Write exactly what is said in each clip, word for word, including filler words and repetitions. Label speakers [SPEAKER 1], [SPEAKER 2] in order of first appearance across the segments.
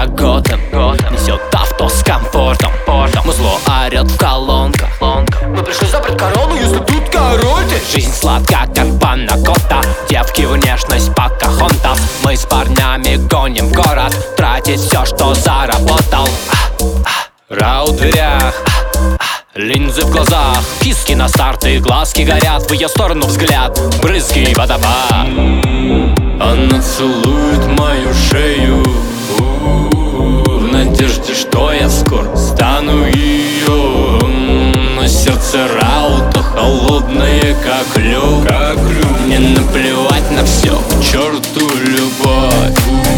[SPEAKER 1] как ГотэГотэм. Несет авто с комфортом. Музло орет в колонках. Мы пришли забрать корону, если тут король ты. Жизнь сладка, как панакота. Девки внешность Покахонтас. Мы с парнями гоним в город, тратить все, что заработал. Рау в дверях, линзы в глазах, киски на старт и глазки горят. В ее сторону взгляд, брызги водопад. Она целует мою шею в надежде, что я скоро стану ее. Но сердце Раута холодное, как лед. Мне наплевать на все, к черту любовь.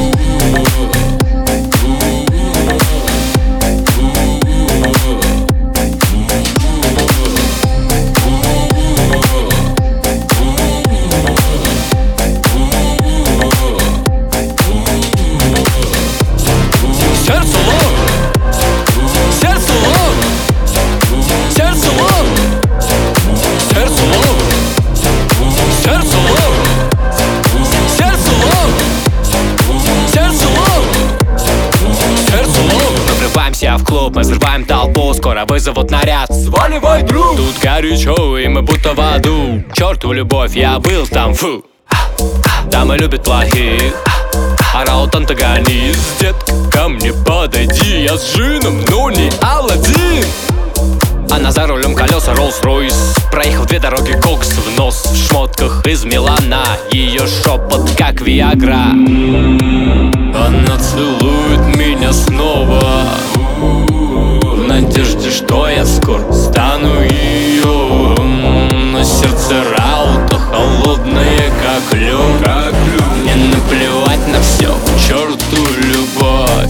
[SPEAKER 1] В клуб, мы взрываем толпу, скоро вызовут наряд. Сваливай, друг! Тут горячо, и мы будто в аду. Черту любовь, я был там, фу. Дамы любят плохих, а Раут антагонист. Детка, ко мне подойди, я с джином, но не Аладдин. Она за рулем, колеса Rolls-Royce. Проехав две дороги, кокс в нос. В шмотках из Милана, ее шепот как Виагра. Она целует меня снова в надежде, что я скоро стану ее. Но сердце Раута холодное, как лед. Мне наплевать на все, к черту любовь.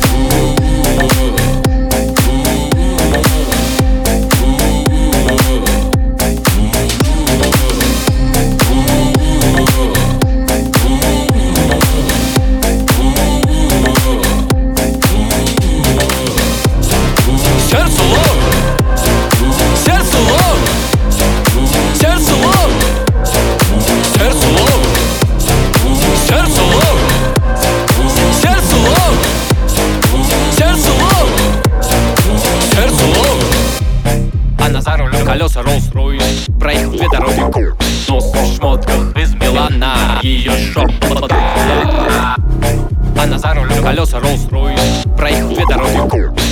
[SPEAKER 1] За рулем колеса Rolls-Royce. Проехал две дороги, нос в шмотках из Милана. Ее шепот. Она за рулем колеса Rolls-Royce. Проехал две дороги.